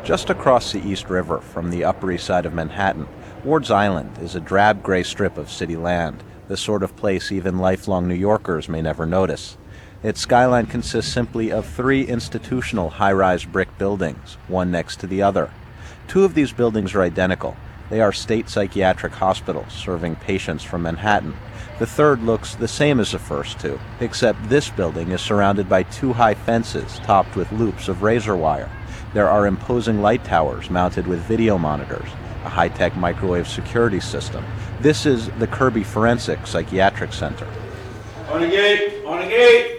Just across the East River from the Upper East Side of Manhattan, Ward's Island is a drab gray strip of city land, the sort of place even lifelong New Yorkers may never notice. Its skyline consists simply of 3 institutional high-rise brick buildings, one next to the other. 2 of these buildings are identical. They are state psychiatric hospitals serving patients from Manhattan. The third looks the same as the first 2, except this building is surrounded by 2 high fences topped with loops of razor wire. There are imposing light towers mounted with video monitors, a high-tech microwave security system. This is the Kirby Forensic Psychiatric Center. On the gate! On the gate!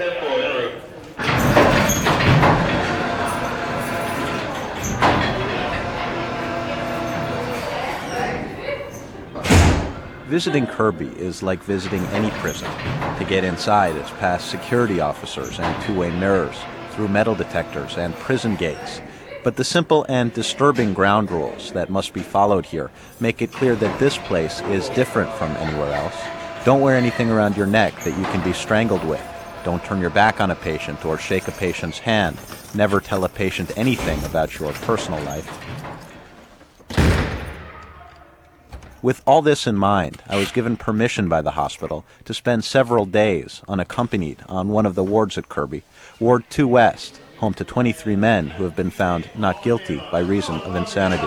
Visiting Kirby is like visiting any prison. To get inside, it's past security officers and two-way mirrors, through metal detectors and prison gates. But the simple and disturbing ground rules that must be followed here make it clear that this place is different from anywhere else. Don't wear anything around your neck that you can be strangled with. Don't turn your back on a patient or shake a patient's hand. Never tell a patient anything about your personal life. With all this in mind, I was given permission by the hospital to spend several days unaccompanied on one of the wards at Kirby, Ward 2 West, home to 23 men who have been found not guilty by reason of insanity.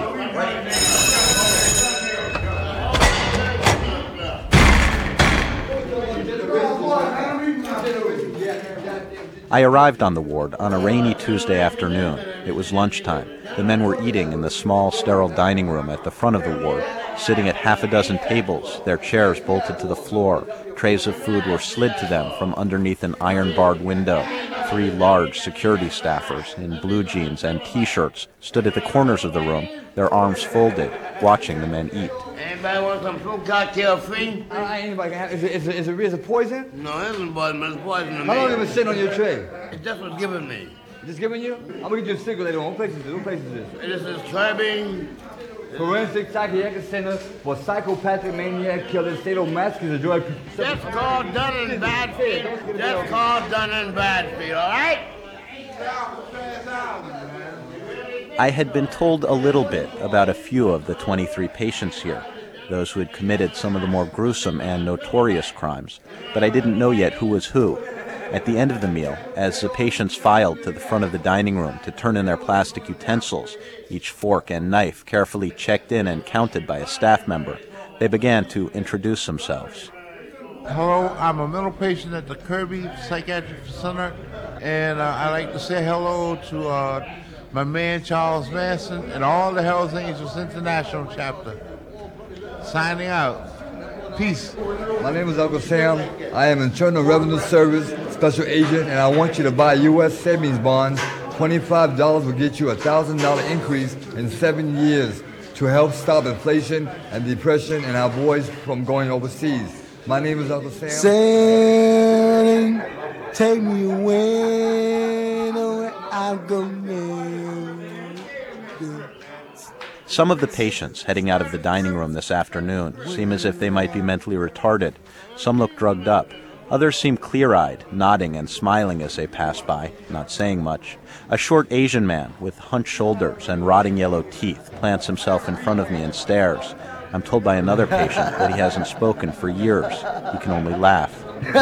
I arrived on the ward on a rainy Tuesday afternoon. It was lunchtime. The men were eating in the small, sterile dining room at the front of the ward, sitting at half a dozen tables, their chairs bolted to the floor. Trays of food were slid to them from underneath an iron-barred window. 3 large security staffers in blue jeans and T-shirts stood at the corners of the room, their arms folded, watching the men eat. Anybody want some fruit cocktail free? Anybody can have. Is it poison? No, it isn't poison, but it's poison to me. How long have it been sitting on your tray? It just was given me. Just giving you? I'm gonna get you a cigarette later on. What place is this? What place is this? This is Kirby Forensic Psychiatric Center for Psychopathic Maniac Killers, State of Massachusetts, drug. That's called Dun and Bradstreet. That's called Dun and Bradstreet, all right? I had been told a little bit about a few of the 23 patients here, those who had committed some of the more gruesome and notorious crimes, but I didn't know yet who was who. At the end of the meal, as the patients filed to the front of the dining room to turn in their plastic utensils, each fork and knife carefully checked in and counted by a staff member, they began to introduce themselves. Hello, I'm a mental patient at the Kirby Psychiatric Center, and I'd like to say hello to my man Charles Manson and all the Hells Angels International chapter. Signing out. Peace. My name is Uncle Sam. I am Internal Revenue Service Special Agent, and I want you to buy U.S. savings bonds. $25 will get you a $1,000 increase in 7 years to help stop inflation and depression and our boys from going overseas. My name is Uncle Sam. Sailing, take me away, where I go now. Some of the patients heading out of the dining room this afternoon seem as if they might be mentally retarded. Some look drugged up. Others seem clear-eyed, nodding and smiling as they pass by, not saying much. A short Asian man with hunched shoulders and rotting yellow teeth plants himself in front of me and stares. I'm told by another patient that he hasn't spoken for years. He can only laugh.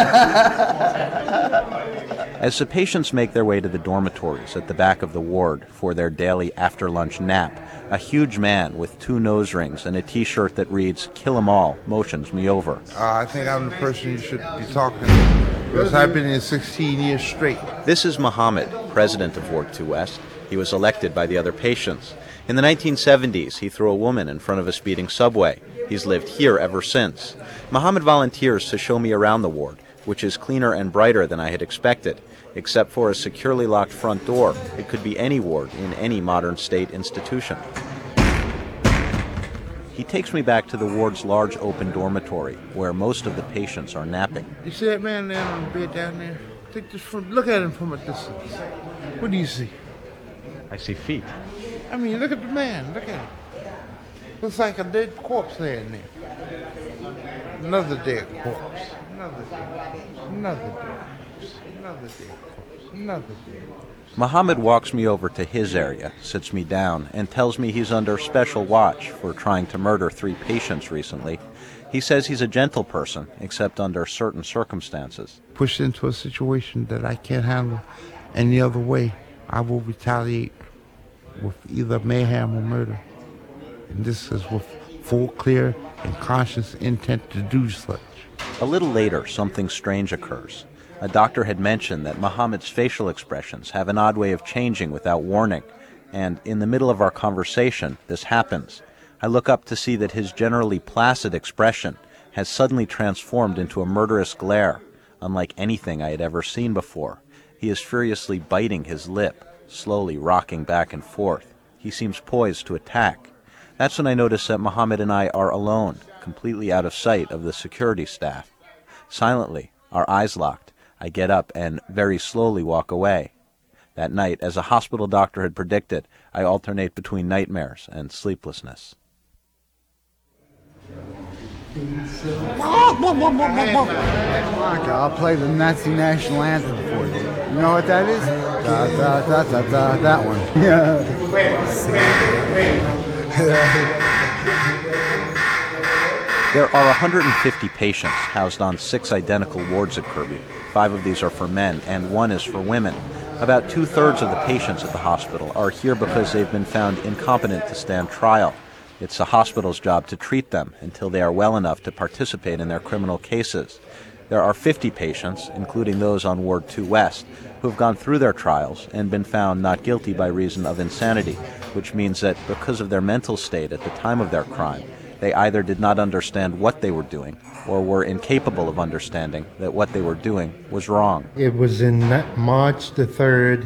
As the patients make their way to the dormitories at the back of the ward for their daily after-lunch nap, a huge man with 2 nose rings and a T-shirt that reads, "Kill 'em all," motions me over. I think I'm the person you should be talking to, because I've been here 16 years straight. This is Muhammad, president of Ward 2 West. He was elected by the other patients. In the 1970s, he threw a woman in front of a speeding subway. He's lived here ever since. Muhammad volunteers to show me around the ward, which is cleaner and brighter than I had expected. Except for a securely locked front door, it could be any ward in any modern state institution. He takes me back to the ward's large open dormitory, where most of the patients are napping. You see that man there on the bed down there? Look at him from a distance. What do you see? I see feet. I mean, look at the man. Look at him. Looks like a dead corpse there in there. Another dead corpse. Another dead corpse. Another dead corpse. Another dead corpse. Nothing. Muhammad walks me over to his area, sits me down, and tells me he's under special watch for trying to murder 3 patients recently. He says he's a gentle person, except under certain circumstances. Pushed into a situation that I can't handle any other way, I will retaliate with either mayhem or murder. And this is with full, clear, and conscious intent to do such. A little later, something strange occurs. A doctor had mentioned that Muhammad's facial expressions have an odd way of changing without warning, and in the middle of our conversation, this happens. I look up to see that his generally placid expression has suddenly transformed into a murderous glare, unlike anything I had ever seen before. He is furiously biting his lip, slowly rocking back and forth. He seems poised to attack. That's when I notice that Muhammad and I are alone, completely out of sight of the security staff. Silently, our eyes locked, I get up and very slowly walk away. That night, as a hospital doctor had predicted, I alternate between nightmares and sleeplessness. I'll play the Nazi national anthem for you. You know what that is? Da, da, da, da, da, that one. Yeah. There are 150 patients housed on 6 identical wards at Kirby. 5 of these are for men, and 1 is for women. About 2/3 of the patients at the hospital are here because they've been found incompetent to stand trial. It's the hospital's job to treat them until they are well enough to participate in their criminal cases. There are 50 patients, including those on Ward 2 West, who have gone through their trials and been found not guilty by reason of insanity, which means that because of their mental state at the time of their crime, they either did not understand what they were doing or were incapable of understanding that what they were doing was wrong. It was in March the 3rd,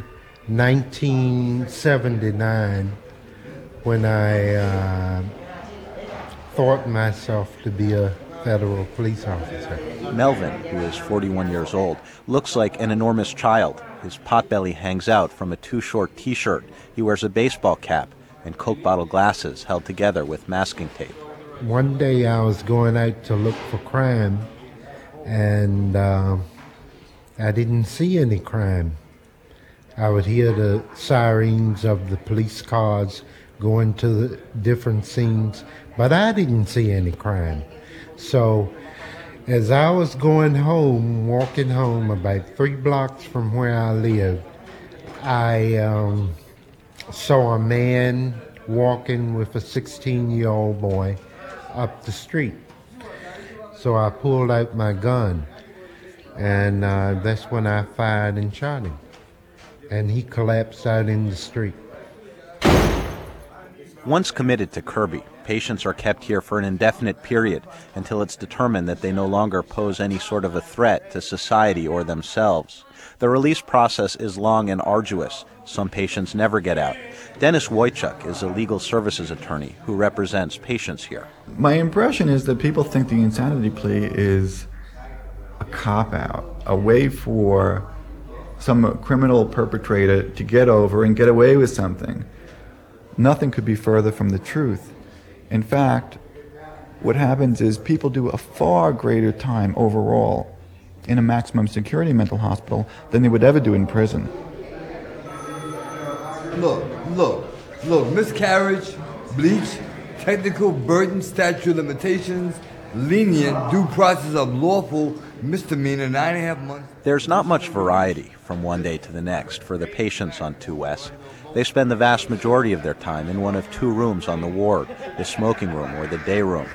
1979, when I thought myself to be a federal police officer. Melvin, who is 41 years old, looks like an enormous child. His potbelly hangs out from a too-short T-shirt. He wears a baseball cap and Coke bottle glasses held together with masking tape. One day I was going out to look for crime, and I didn't see any crime. I would hear the sirens of the police cars going to the different scenes, but I didn't see any crime. So as I was going home, walking home about 3 blocks from where I lived, I saw a man walking with a 16-year-old boy up the street. So I pulled out my gun, and that's when I fired and shot him. And he collapsed out in the street. Once committed to Kirby, patients are kept here for an indefinite period until it's determined that they no longer pose any sort of a threat to society or themselves. The release process is long and arduous. Some patients never get out. Dennis Wojcik is a legal services attorney who represents patients here. My impression is that people think the insanity plea is a cop-out, a way for some criminal perpetrator to get over and get away with something. Nothing could be further from the truth. In fact, what happens is people do a far greater time overall in a maximum security mental hospital than they would ever do in prison. Look, miscarriage, bleach, technical burden, statute of limitations, lenient, due process of lawful, misdemeanor, 9.5 months. There's not much variety from one day to the next for the patients on 2 West. They spend the vast majority of their time in one of 2 rooms on the ward, the smoking room or the day room.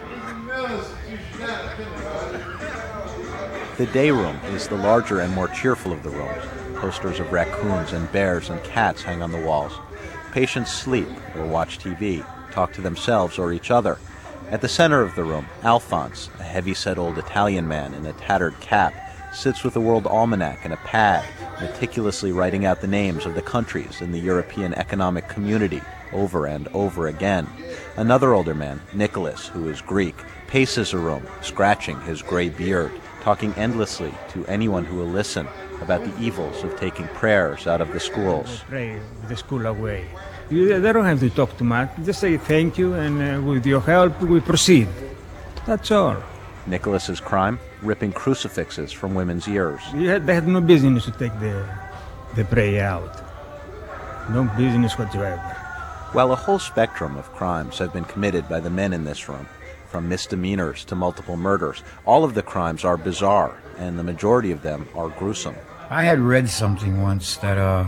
The day room is the larger and more cheerful of the rooms. Posters of raccoons and bears and cats hang on the walls. Patients sleep or watch TV, talk to themselves or each other. At the center of the room, Alphonse, a heavy-set old Italian man in a tattered cap, sits with a world almanac and a pad, meticulously writing out the names of the countries in the European Economic Community over and over again. Another older man, Nicholas, who is Greek, paces a room, scratching his gray beard, talking endlessly to anyone who will listen about the evils of taking prayers out of the schools. Pray the school away. They don't have to talk too much. Just say thank you, and with your help, we proceed. That's all. Nicholas's crime? Ripping crucifixes from women's ears. They had no business to take the prey out. No business whatsoever. While a whole spectrum of crimes have been committed by the men in this room, from misdemeanors to multiple murders, all of the crimes are bizarre, and the majority of them are gruesome. I had read something once that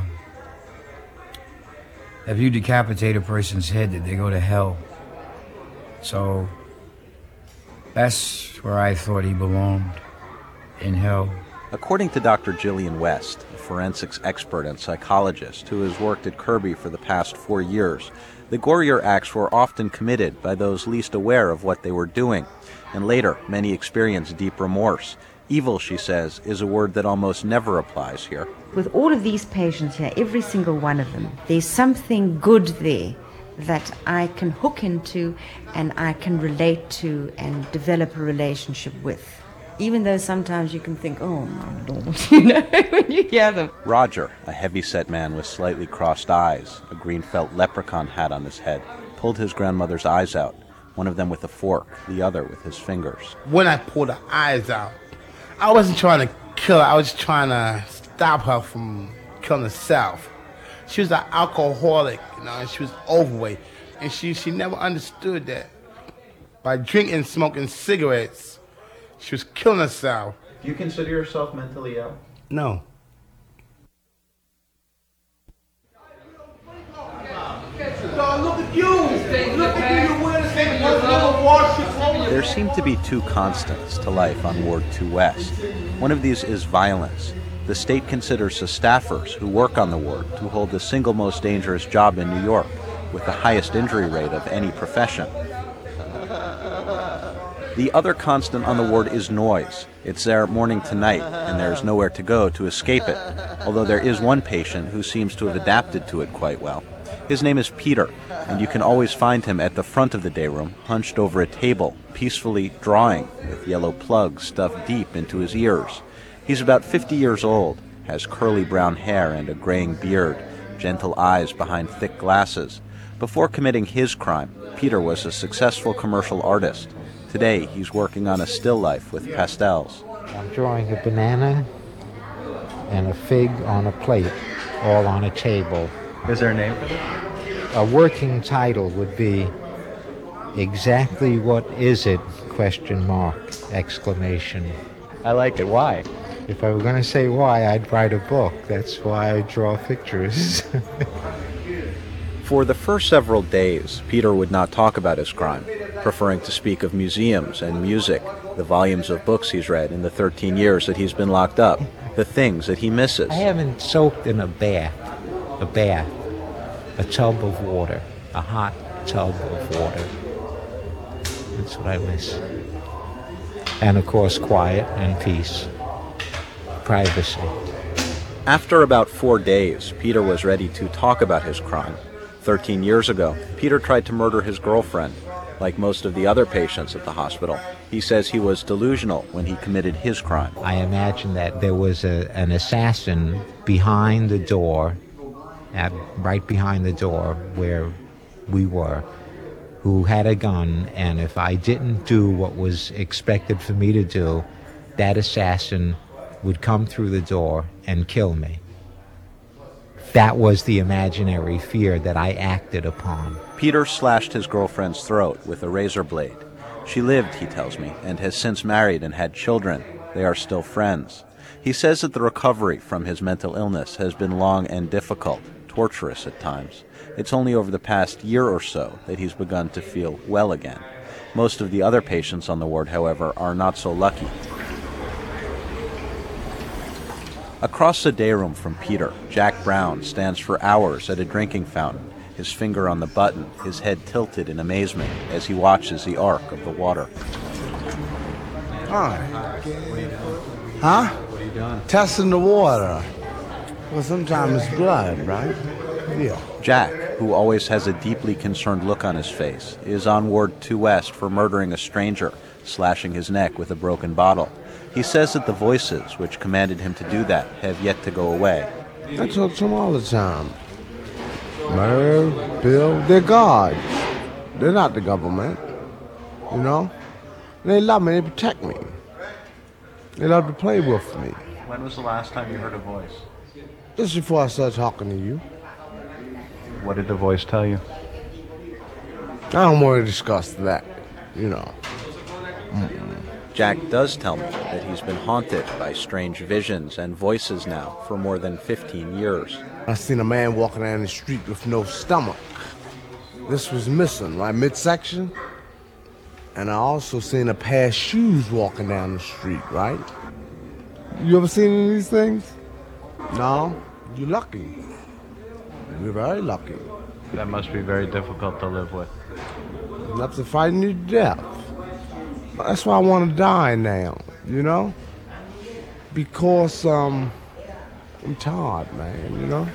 if you decapitate a person's head, that they go to hell. So that's where I thought he belonged, in hell. According to Dr. Gillian West, a forensics expert and psychologist who has worked at Kirby for the past 4 years, the gorier acts were often committed by those least aware of what they were doing, and later many experienced deep remorse. Evil, she says, is a word that almost never applies here. With all of these patients here, every single one of them, there's something good there that I can hook into and I can relate to and develop a relationship with. Even though sometimes you can think, oh my Lord, when you hear them. Roger, a heavy-set man with slightly crossed eyes, a green felt leprechaun hat on his head, pulled his grandmother's eyes out, one of them with a fork, the other with his fingers. When I pulled the eyes out, I wasn't trying to kill her. I was trying to stop her from killing herself. She was an alcoholic, and she was overweight. And she never understood that by drinking and smoking cigarettes, she was killing herself. Do you consider yourself mentally ill? No. Look at you! Look at you! There seem to be two constants to life on Ward 2 West. One of these is violence. The state considers the staffers who work on the ward to hold the single most dangerous job in New York, with the highest injury rate of any profession. The other constant on the ward is noise. It's there morning to night, and there's nowhere to go to escape it, although there is one patient who seems to have adapted to it quite well. His name is Peter, and you can always find him at the front of the day room, hunched over a table, peacefully drawing, with yellow plugs stuffed deep into his ears. He's about 50 years old, has curly brown hair and a graying beard, gentle eyes behind thick glasses. Before committing his crime, Peter was a successful commercial artist. Today, he's working on a still life with pastels. I'm drawing a banana and a fig on a plate, all on a table. Is there a name for this? A working title would be Exactly What Is It? ? Exclamation. I like it. Why? If I were going to say why, I'd write a book. That's why I draw pictures. For the first several days, Peter would not talk about his crime, preferring to speak of museums and music, the volumes of books he's read in the 13 years that he's been locked up, the things that he misses. I haven't soaked in a bath, a tub of water, a hot tub of water. That's what I miss. And of course, quiet and peace, privacy. After about 4 days, Peter was ready to talk about his crime. 13 years ago, Peter tried to murder his girlfriend. Like most of the other patients at the hospital, he says he was delusional when he committed his crime. I imagine that there was an assassin behind the door, right behind the door where we were, who had a gun, and if I didn't do what was expected for me to do, that assassin would come through the door and kill me. That was the imaginary fear that I acted upon. Peter slashed his girlfriend's throat with a razor blade. She lived, he tells me, and has since married and had children. They are still friends. He says that the recovery from his mental illness has been long and difficult, torturous at times. It's only over the past year or so that he's begun to feel well again. Most of the other patients on the ward, however, are not so lucky. Across the day room from Peter, Jack Brown stands for hours at a drinking fountain, his finger on the button, his head tilted in amazement as he watches the arc of the water. Hi. Huh? What are you doing? Testing the water. Well, sometimes it's blood, right? Yeah. Jack, who always has a deeply concerned look on his face, is on Ward 2 West for murdering a stranger, slashing his neck with a broken bottle. He says that the voices which commanded him to do that have yet to go away. I talk to them all the time. Merv, Bill, they're God. They're not the government, you know? They love me, they protect me. They love to play with me. When was the last time you heard a voice? Just before I start talking to you. What did the voice tell you? I don't want to discuss that, you know. Jack does tell me that he's been haunted by strange visions and voices now for more than 15 years. I seen a man walking down the street with no stomach. This was missing, right midsection. And I also seen a pair of shoes walking down the street, right? You ever seen any of these things? No? You're lucky. You're very lucky. That must be very difficult to live with. Enough to frighten you to death. That's why I want to die now, you know? Because, I'm tired, man, you know?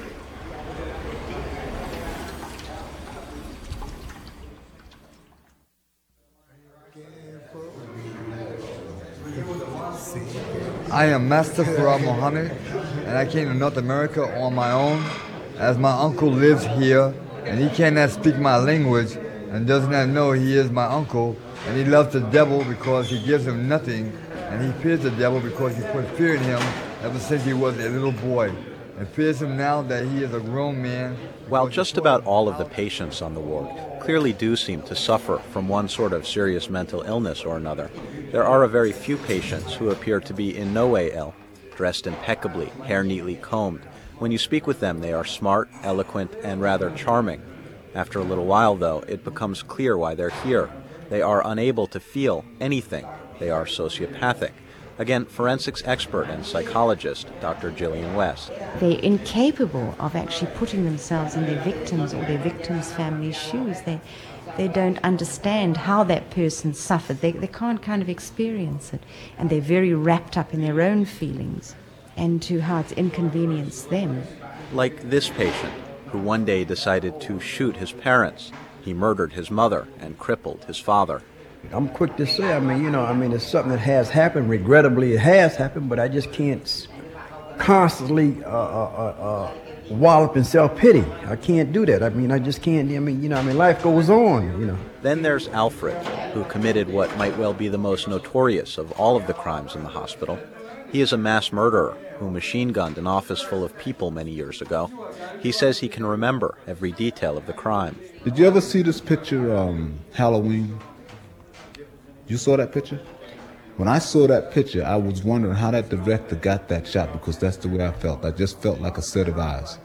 I am Master Farah Mohammed, and I came to North America on my own, as my uncle lives here, and he cannot speak my language, and does not know he is my uncle, and he loves the devil because he gives him nothing, and he fears the devil because he put fear in him ever since he was a little boy, and fears him now that he is a grown man. While just about all of the patients on the ward clearly do seem to suffer from one sort of serious mental illness or another, there are a very few patients who appear to be in no way ill, dressed impeccably, hair neatly combed. When you speak with them, they are smart, eloquent, and rather charming. After a little while, though, it becomes clear why they're here. They are unable to feel anything. They are sociopathic. Again, forensics expert and psychologist Dr. Gillian West. They're incapable of actually putting themselves in their victims' or their victims' family's shoes. They don't understand how that person suffered. They can't kind of experience it. And they're very wrapped up in their own feelings and to how it's inconvenienced them. Like this patient, who one day decided to shoot his parents. He murdered his mother and crippled his father. I'm quick to say, it's something that has happened. Regrettably, it has happened, but I just can't constantly wallop in self-pity. I can't do that. I just can't. Life goes on, Then there's Alfred, who committed what might well be the most notorious of all of the crimes in the hospital. He is a mass murderer who machine-gunned an office full of people many years ago. He says he can remember every detail of the crime. Did you ever see this picture, Halloween? You saw that picture? When I saw that picture, I was wondering how that director got that shot, because that's the way I felt. I just felt like a set of eyes.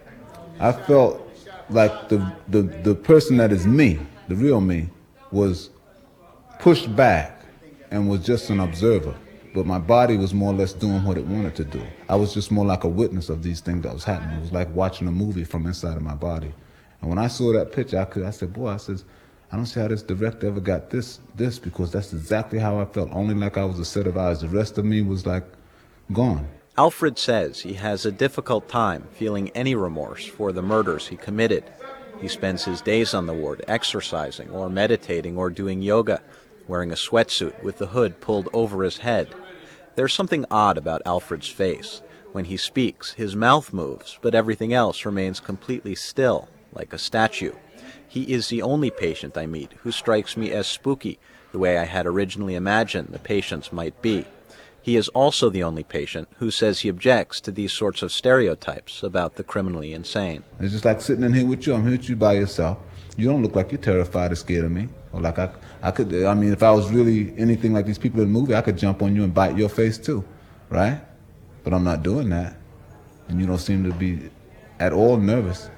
I felt like the person that is me, the real me, was pushed back and was just an observer. But my body was more or less doing what it wanted to do. I was just more like a witness of these things that was happening. It was like watching a movie from inside of my body. And when I saw that picture, I said, I don't see how this director ever got this, because that's exactly how I felt, only like I was a set of eyes. The rest of me was like gone. Alfred says he has a difficult time feeling any remorse for the murders he committed. He spends his days on the ward exercising or meditating or doing yoga, wearing a sweatsuit with the hood pulled over his head. There's something odd about Alfred's face. When he speaks, his mouth moves, but everything else remains completely still, like a statue. He is the only patient I meet who strikes me as spooky, the way I had originally imagined the patients might be. He is also the only patient who says he objects to these sorts of stereotypes about the criminally insane. It's just like sitting in here with you. I'm here with you by yourself. You don't look like you're terrified or scared of me. Or like I could, if I was really anything like these people in the movie, I could jump on you and bite your face too, right? But I'm not doing that. And you don't seem to be at all nervous.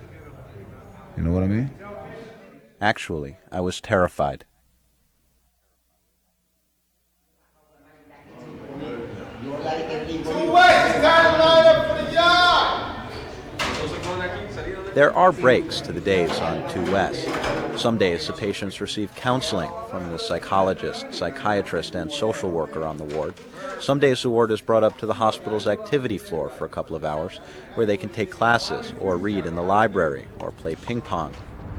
You know what I mean? Actually, I was terrified. There are breaks to the days on 2 West. Some days the patients receive counseling from the psychologist, psychiatrist, and social worker on the ward. Some days the ward is brought up to the hospital's activity floor for a couple of hours, where they can take classes or read in the library or play ping pong.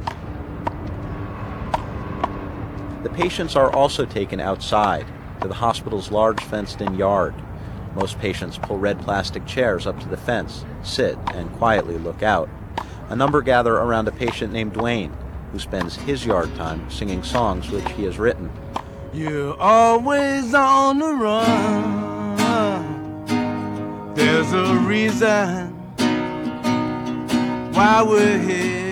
The patients are also taken outside to the hospital's large fenced-in yard. Most patients pull red plastic chairs up to the fence, sit, and quietly look out. A number gather around a patient named Dwayne, who spends his yard time singing songs which he has written. You're always on the run. There's a reason why we're here.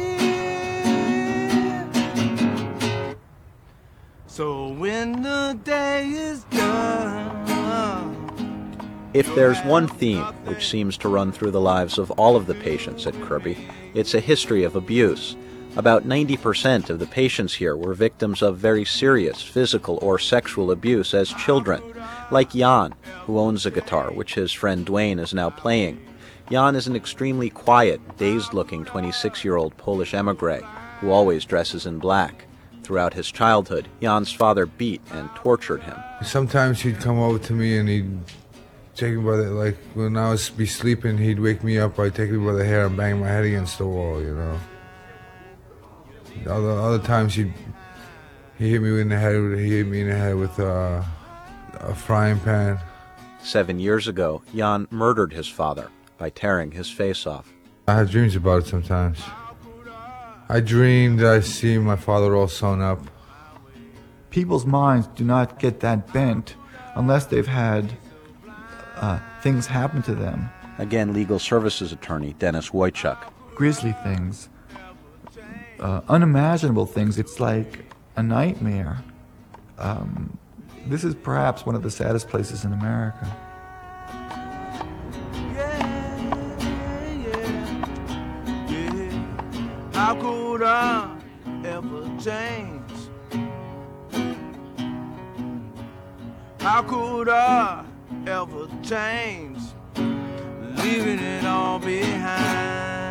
So when the day is done. If there's one theme which seems to run through the lives of all of the patients at Kirby, it's a history of abuse. About 90% of the patients here were victims of very serious physical or sexual abuse as children, like Jan, who owns a guitar, which his friend Dwayne is now playing. Jan is an extremely quiet, dazed-looking 26-year-old Polish emigre who always dresses in black. Throughout his childhood, Jan's father beat and tortured him. Sometimes he'd come over to me and he'd take me by the, like, when I was be sleeping, he'd wake me up by taking me by the hair and bang my head against the wall, you know. Other times he hit me in the head with a frying pan. 7 years ago, Jan murdered his father by tearing his face off. I have dreams about it sometimes. I dreamed I see my father all sewn up. People's minds do not get that bent unless they've had things happen to them. Again, legal services attorney Dennis Wojciuk. Grisly things. Unimaginable things. It's like a nightmare. This is perhaps one of the saddest places in America. How could I ever change? How could I ever change? Leaving it all behind.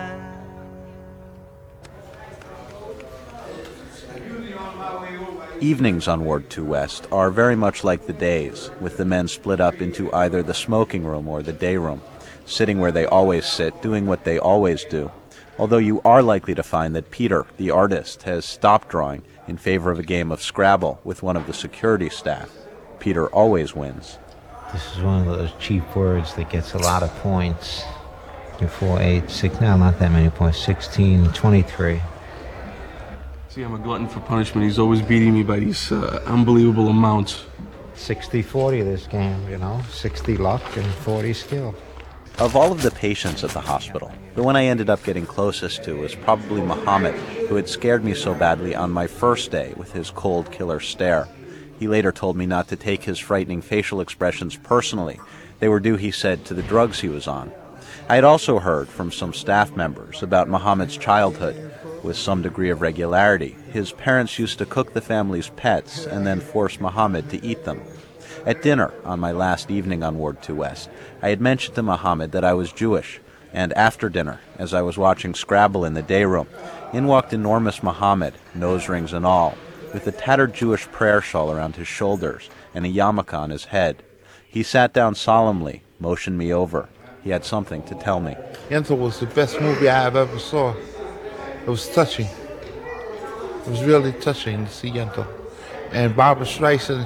Evenings on Ward 2 West are very much like the days, with the men split up into either the smoking room or the day room, sitting where they always sit, doing what they always do. Although you are likely to find that Peter, the artist, has stopped drawing in favor of a game of Scrabble with one of the security staff. Peter always wins. This is one of those cheap words that gets a lot of points. 4, 8, 6, no, not that many points, 16, 23. See, I'm a glutton for punishment. He's always beating me by these unbelievable amounts. 60-40 this game, you know, 60 luck and 40 skill. Of all of the patients at the hospital, the one I ended up getting closest to was probably Muhammad, who had scared me so badly on my first day with his cold killer stare. He later told me not to take his frightening facial expressions personally. They were due, he said, to the drugs he was on. I had also heard from some staff members about Muhammad's childhood. With some degree of regularity, his parents used to cook the family's pets and then force Muhammad to eat them. At dinner on my last evening on Ward 2 West, I had mentioned to Muhammad that I was Jewish, and after dinner, as I was watching Scrabble in the day room, in walked enormous Muhammad, nose rings and all, with a tattered Jewish prayer shawl around his shoulders and a yarmulke on his head. He sat down solemnly, motioned me over. He had something to tell me. Yentl was the best movie I have ever saw. It was touching. It was really touching to see Yentl. And Barbara Streisand,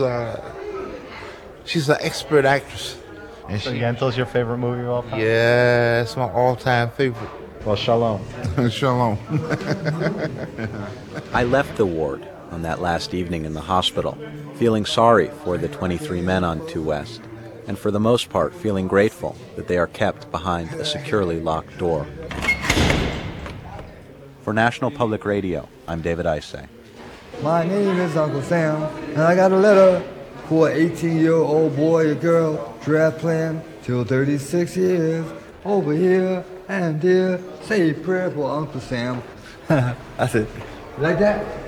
she's an expert actress. And so Yentl's your favorite movie of all time? Yeah, it's my all-time favorite. Well, shalom. Shalom. I left the ward on that last evening in the hospital, feeling sorry for the 23 men on 2 West, and for the most part feeling grateful that they are kept behind a securely locked door. For National Public Radio, I'm David Isay. My name is Uncle Sam, and I got a letter for an 18-year-old boy or girl, draft plan till 36 years. Over here and there, say a prayer for Uncle Sam. That's it. You like that?